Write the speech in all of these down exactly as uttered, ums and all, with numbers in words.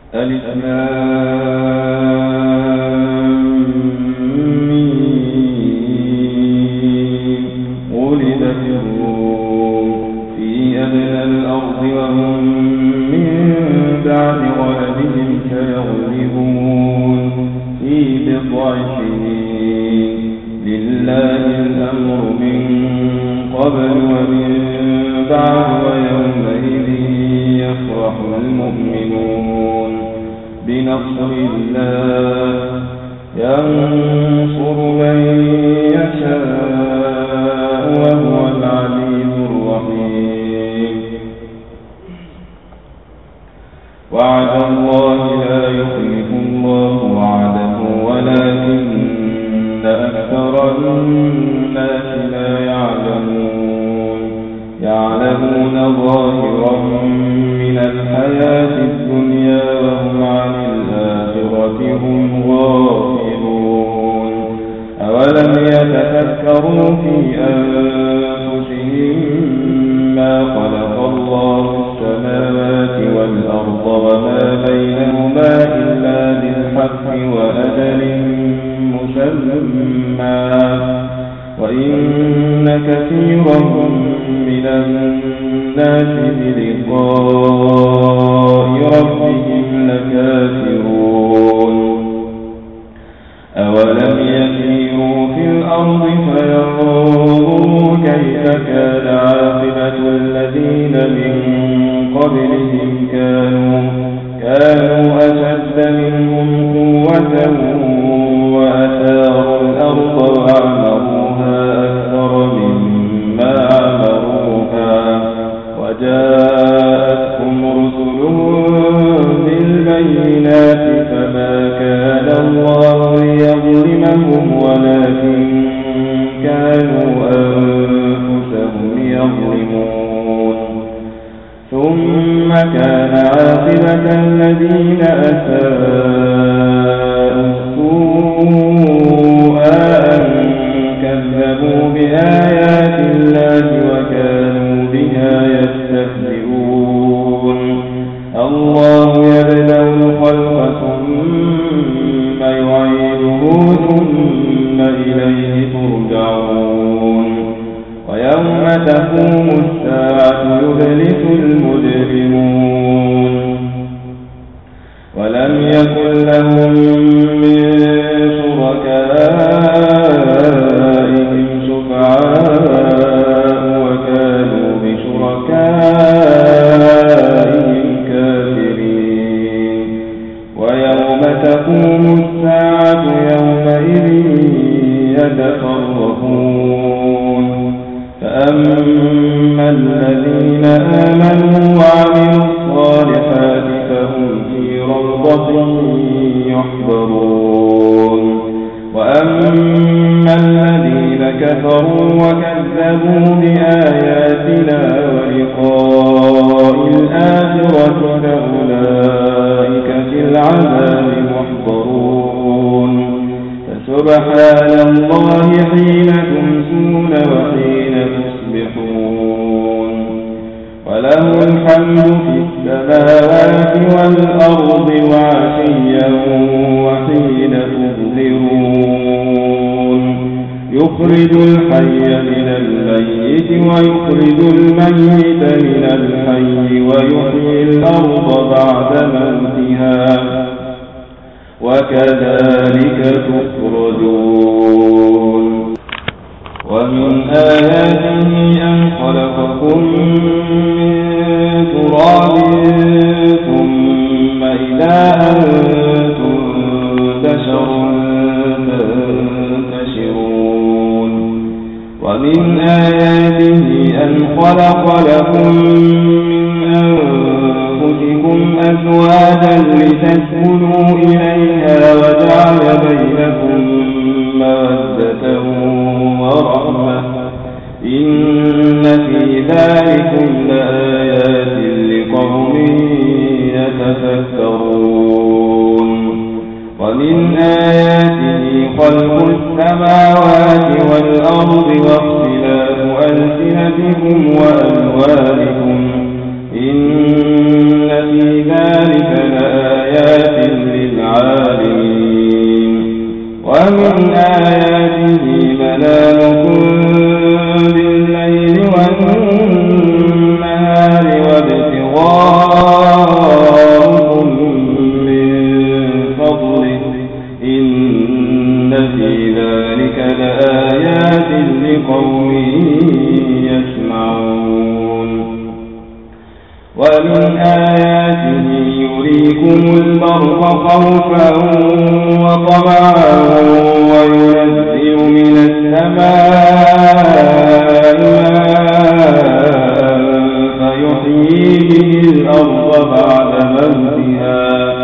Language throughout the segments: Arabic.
ألف غلبت الروم في أدنى الأرض وهم من بعد غلبهم سيغلبون في بضع سنين لله الأمر من قبل ومن بعد ويومئذ يفرح المؤمنون بنصر الله ينصر من يشاء وهو العزيز الرحيم وعد الله لا يخلف الله وعده ولكن أكثر الناس لا يعلمون يعلمون ظاهرا من الحياة الدنيا وهم عن الآخرة هم غافلون أولم يتفكروا في أنفسهم ما خلق الله السماوات والأرض وما بينهما إلا بالحق وأجل مسمى وإن كثيرا من الناس بلقاء ربهم لكافرون أولم يسيروا في الأرض فينظروا كيف كان عاقبة الذين من قبلهم كانوا كانوا أشد منهم قوة وأثاروا الأرض وعمروها أكثر مما عمروها وجاءتهم رسلهم بالبينات فما كان الله ليظلمهم ولكن كانوا أنفسهم يظلمون ثم كان عاقبة الذين أساءوا السوء أن كذبوا بآيات الله وكانوا بها يستهزئون الله يبدأ الخلق ثم يعيده ثم إليه ترجعون ويوم تقوم الساعة يبلس المجرمون ولم يكن لهم من شركائهم شفعاء وكانوا بشركائهم كافرين ويوم تقوم الساعة يومئذ يتفرقون فأما الذين آمنوا وعملوا الصالحات فهم في روضة يحبرون وأما الذين كفروا وكذبوا بآياتنا ولقاء الآخرة فأولئك في العذاب محضرون فسبحان الله حين تمسون وحين تصبحون وله الحمد في السماوات والأرض وعشيا وحين تظهرون يخرج الحي من الميت ويخرج الميت من الحي ويحيي الأرض بعد موتها وكذلك تخرجون ومن آياته أن خلقكم من تراب ثم إذا أنتم بشر تنتشرون ومن آياته أن خلق لكم من أنفسكم أزواجا لتسكنوا إليها وجعل بينكم مودة ورحمة إن في ذلكم لآيات لقوم يتفكرون ومن آياته خلق السماوات والأرض واختلاف ألسنتكم وألوانكم إن في ذلك لآيات ومن آياته منامكم بالليل والنهار وابتغاؤكم من فضله إن في ذلك لآيات لقوم يسمعون ومن آياته يريكم البرق خوفا وطمعا وينزل من السماء فيحيي به الأرض بعد موتها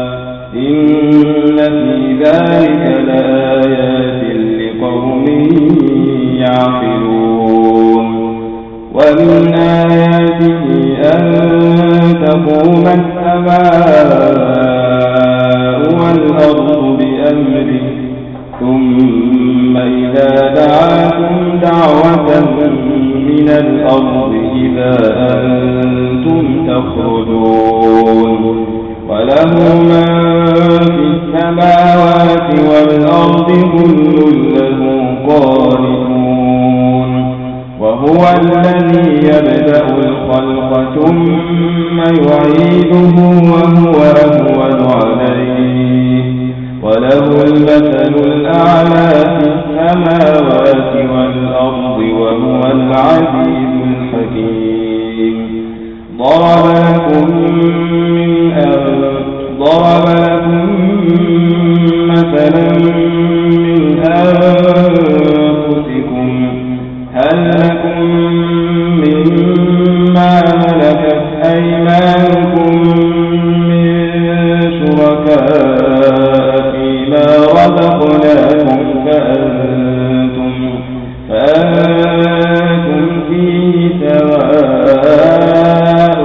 إن في ذلك لآيات لقوم يعقلون ومن آياته أن تقوم السماء والأرض بأمره ثم إذا دعاكم دعوة من الأرض إذا أنتم تخرجون وله من في السماوات والأرض كل له قانتون وهو الذي يبدأ الخلق ثم يعيده وهو أهون عليه وله المثل الأعلى في السماوات والأرض وهو العزيز الحكيم ضرب لكم من ضرب لكم مثلا من أنفسكم هل لكم مما ملكت أيمانكم من شركاء فيما رزقناكم فأنتم, فأنتم فيه سواء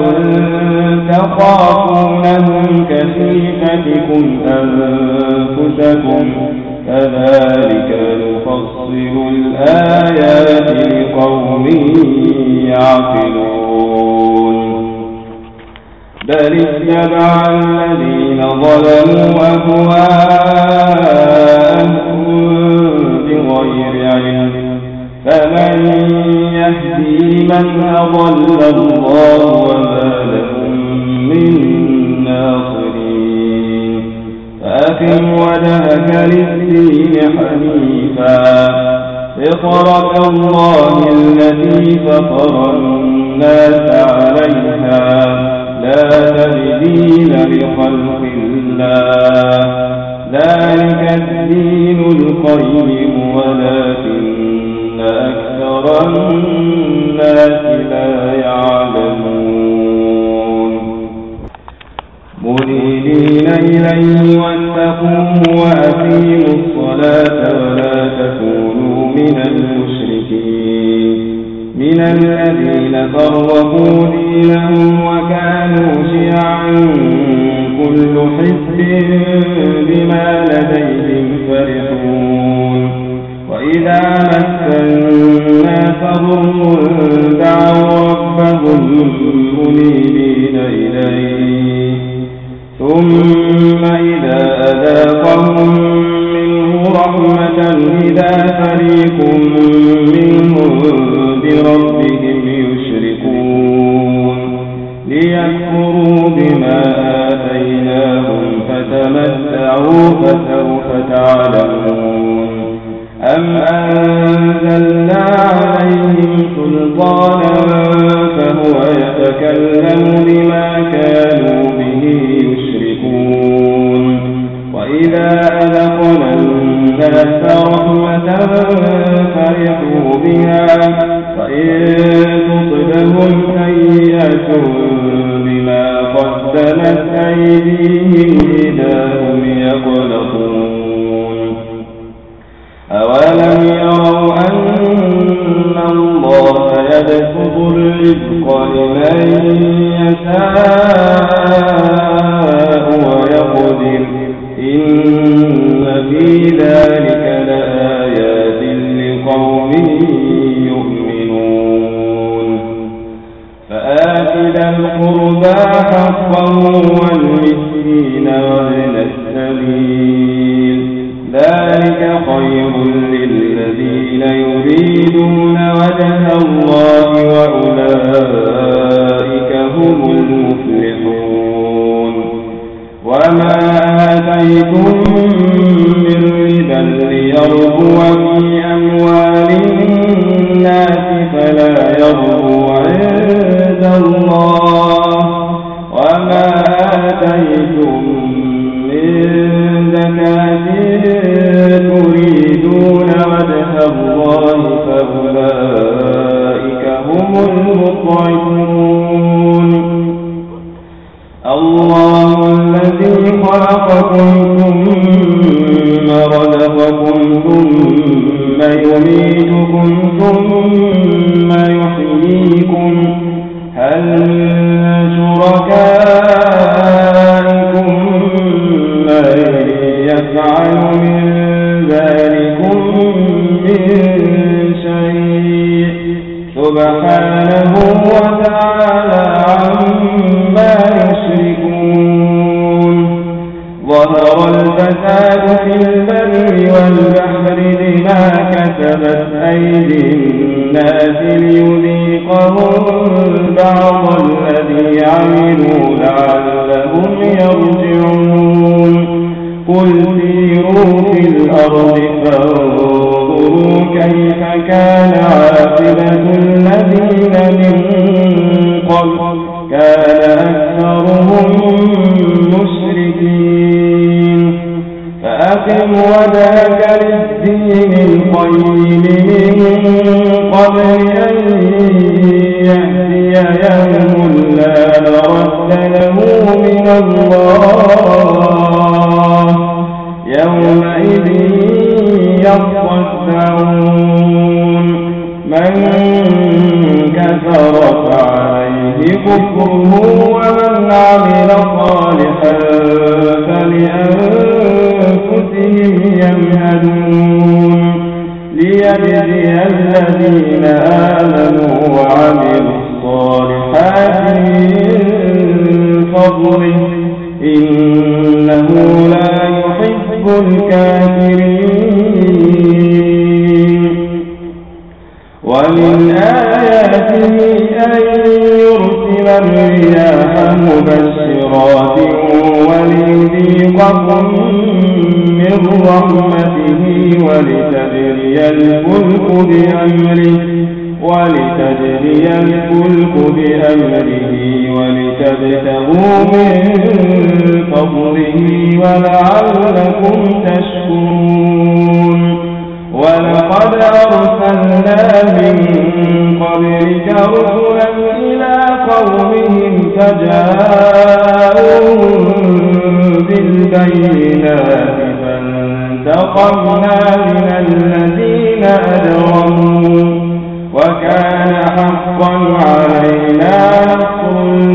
تخافونهم كخيفتكم أنفسكم كذلك نفصل الآيات لقوم يعقلون بل اتبع الذين ظلموا أهواءهم بغير علم فمن يهدي من أضل الله وما لهم من ناصرين فأقم وجهك للدين حنيفا فطرة الله التي فطر الناس عليها لا تبديل لخلق الله ذلك الدين القيم ولكن أكثر الناس لا يعلمون منيبين إليه واتقوه وأقيموا الصلاة ولا تكونوا من المشركين من الذين فرقوا دينهم وكانوا شيعا كل حزب بما لديهم فرحون وإذا مس الناس ضر دعوا ربهم منيبين إليه ثم إذا أذاقهم منه رحمة إذا فريق منهم بربهم يشركون ليكفروا بما آتيناهم فتمتعوا فسوف تعلمون أم أنزلنا عليهم سلطانا فهو يتكلم بما كانوا به يشركون وإذا أذقنا الناس رحمة فرحوا بها وإن تصبهم سيئة بما قدمت أيديهم إذا هم يقنطون أولم يروا أن الله يبسط الرزق لمن يشاء ويقدر إن في ذلك لآيات لقوم يؤمنون فآت ذا القربى حقه والمسكين وابن السبيل ذلك خير للذين يريدون وجه الله وأولئك هم المفلحون وما آتيتم من ربا ليربو في أموال الناس فلا يربو عند الله وما آتيتم من زكاة تريدون وجه الله فأولئك هم المضعفون الله الذي خلقكم ثم رزقكم ثم يميتكم ثم يحييكم هل شركائكم من يفعل من ذلكم من شيء سبحانه وتعالى عما يشركون ظهر الفساد في البر والبحر بما كسبت أيدي الناس ليذيقهم بعض الذي عملوا لعلهم يرجعون قل سيروا في الأرض فانظروا كيف كان عاقبة الذين من قبل كان أكثرهم مشركين فأقم وجهك للدين القيم من قبل أن يأتي يوم لا مرد له من الله يومئذ يصدعون من كفر فعليه كفره ومن عمل صالحا فلأنفسهم يمهدون ليجزي الذين آمنوا وعملوا الصالحات من فضله إنه لا يحب الكافرين ومن آياته أن يرسل الرياح مبشرات وليذيقكم من رحمته ولتجري الفلك بأمره ولتجري الفلك بأمره ولتبتغوا من فضله ولعلكم تشكرون ولقد أرسلنا من قبلك رسلا إلى قومهم فجاءوهم بالبينات فانتقمنا من الذين أجرموا وكان حقا علينا نصر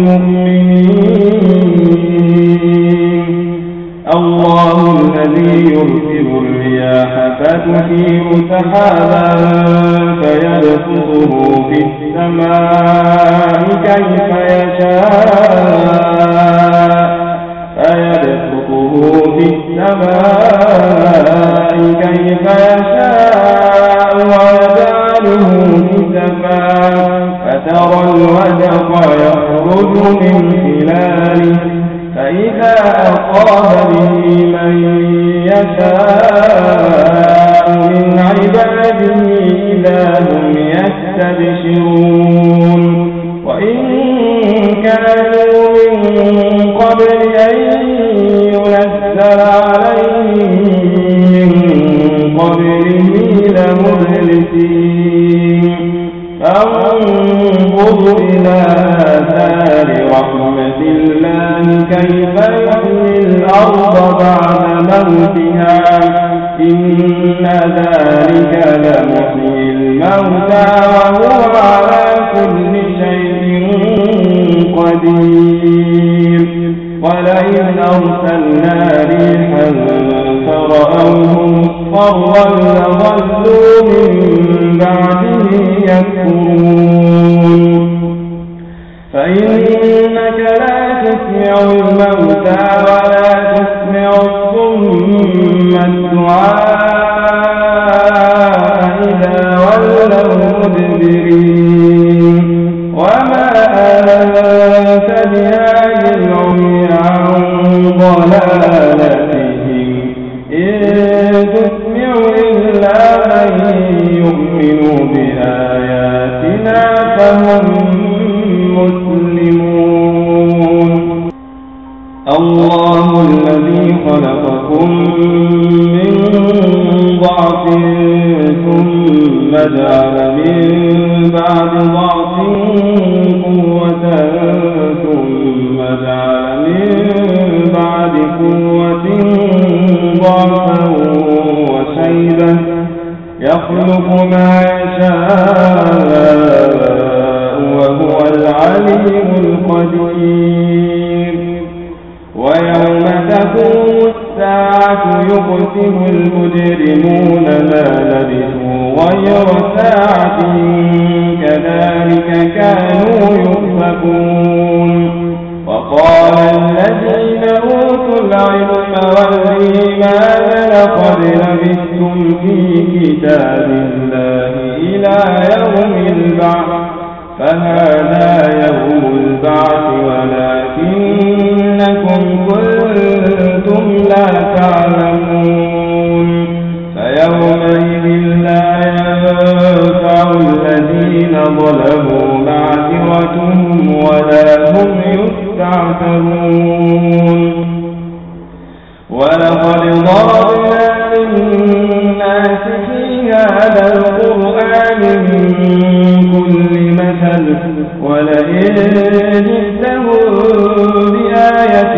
المؤمنين الله الذي يرسل الرياح فتثير سحابا فيبسطه في السماء كيف يشاء فيبسطه في السماء كيف يشاء ويجعله كسفا فترى الودق يخرج من خلاله فإذا أصاب به من يشاء من عباده إذا هم يستبشرون وإن كانوا من قبل أن ينزل عليهم من قبله لمبلسين فانظر إلى آثار رحمة الله كيف يحيي الأرض بعد موتها إن ذلك لمحيي الموتى وهو على كل شيء قدير ولئن أرسلنا ريحا فرأوه مصفرا لظلوا من بعده يكفرون فإنك لا تسمع الموتى ولا تسمع الصم الدعاء الله الذي خلقكم من ضعف ثم جعل من بعد ضعف قوة ثم جعل من بعد قوة ضعفا وشيبا يخلق ما يشاء وهو العليم القدير ويوم تقوم الساعة يقسم المجرمون ما لبثوا غير ساعة كذلك كانوا يؤفكون وقال الذين أوتوا العلم والإيمان لقد لبثتم في كتاب الله إلى يوم البعث فهذا يوم البعث ولكنكم كنتم لا تعلمون فيومئذ لا ينفع الذين ظلموا معذرتهم ولا هم يستعتبون ولقد ضربنا للناس في هذا القرآن من كل مثل ولئن جئتهم بآية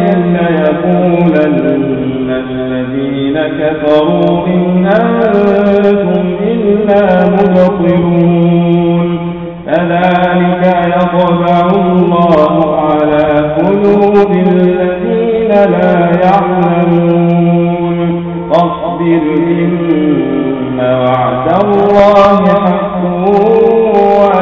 ليقولن الذين كفروا إن أنتم إلا مبطلون كذلك يطبع الله على قلوب الذين لا يعلمون فاصبر إن وعد الله حق